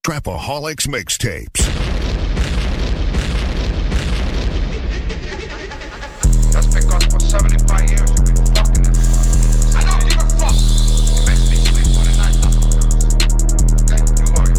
Trapaholics Mixtapes. That's because for 75 years you've been fucking it. I don't give a fuck. You make me sleep for the night. Okay, you worry.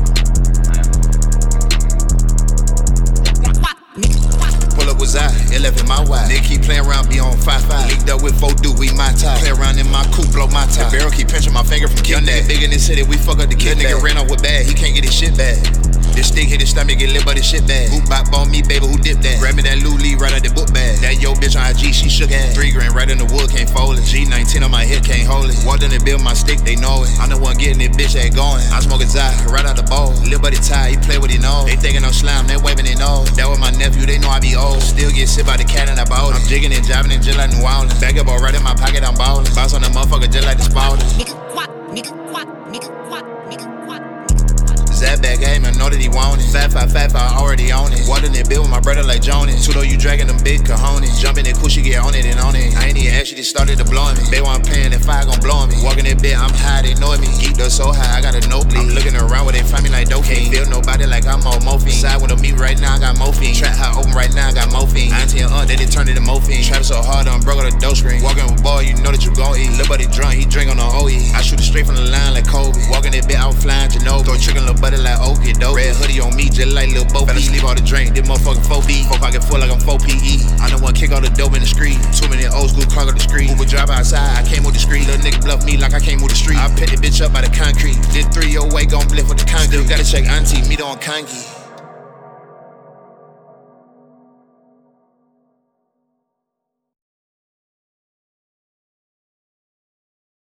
Pull up was I, 11 my wide. Nigga keep playing around, be on 5-5. Linked up with 4 do, we my tie. Play around in my coupe, blow my tie. The barrel keep pinching my finger from killing that. Big in the city, we fuck up the kid. Nigga ran off with bad, he can't get his shit back. This stick hit his stomach, get lit by this shit bag. Who bop on me, baby, who dip that? Grab me that Lou Lee right out the book bag. That yo bitch on IG, she shook ass. 3 grand right in the wood, can't fold it. G19 on my head, can't hold it. Walked in the bill, my stick, they know it. I'm the one getting it, bitch, that going. I smoke a Zai, right out the bowl. Lil' buddy tie, he play with his nose. They thinking I'm slime, they waving their nose. That was my nephew, they know I be old. Still get sick by the cat and I bought it. I'm jigging and jiving and just like New Orleans. Back up all right in my pocket, I'm ballin'. Bounce on the motherfucker just like the Spalding. Nigga quack, nigga quack, nigga quack, nigga quack. Zap back aim, I know that he want it. 5-5, I already own it. Water in the bill with my brother like Johnny. Tudo, you dragging them big cojones. Jumping that cushy, get on it and on it. I ain't even actually started to blowing me. They want paying that fire gon' blow me. Walking that bit, I'm high, they know me. Geeked up so high, I got a nosebleed. I'm looking around where they find me like dope. Can't feel nobody like I'm on morphine. Side with a meat right now, I got morphine. Trap high open right now, I got morphine. Auntie and aunt, they turned it to morphine. Trap so hard, I'm broke on the dough screen. Walking with boy, you know that you gon' eat. Lil' buddy drunk, he drink on the OE. I shoot it straight from the line like Kobe. Walking that bit, out flying Ginobili. Throw trickin' lil' buddy like Okie doke. Red hoodie on me, just like Lil Bo. Fell asleep all the drink, this motherfucker 4B. 4 pocket full like I'm 4PE. I'm the one kick all the dope in the street. Too many old school car on the street. Uber drive outside, I can't move the street. Little nigga bluff me like I can't move the street. I pick the bitch up by the concrete. This 3-0 way gon' bliff with the concrete. Still gotta check auntie, meet her on Kangi.